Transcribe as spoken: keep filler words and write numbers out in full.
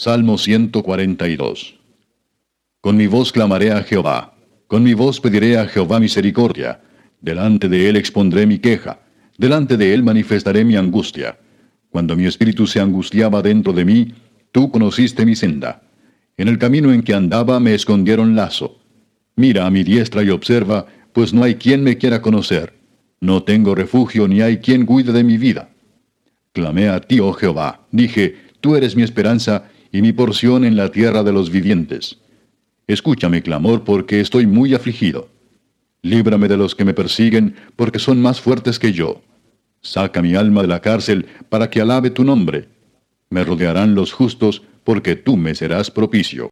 Salmo ciento cuarenta y dos. Con mi voz clamaré a Jehová, con mi voz pediré a Jehová misericordia. Delante de él expondré mi queja, delante de él manifestaré mi angustia. Cuando mi espíritu se angustiaba dentro de mí, tú conociste mi senda. En el camino en que andaba me escondieron lazo. Mira a mi diestra y observa, pues no hay quien me quiera conocer. No tengo refugio ni hay quien cuide de mi vida. Clamé a ti, oh Jehová, dije, tú eres mi esperanza y mi porción en la tierra de los vivientes. Escucha mi clamor porque estoy muy afligido. Líbrame de los que me persiguen, porque son más fuertes que yo. Saca mi alma de la cárcel para que alabe tu nombre. Me rodearán los justos, porque tú me serás propicio.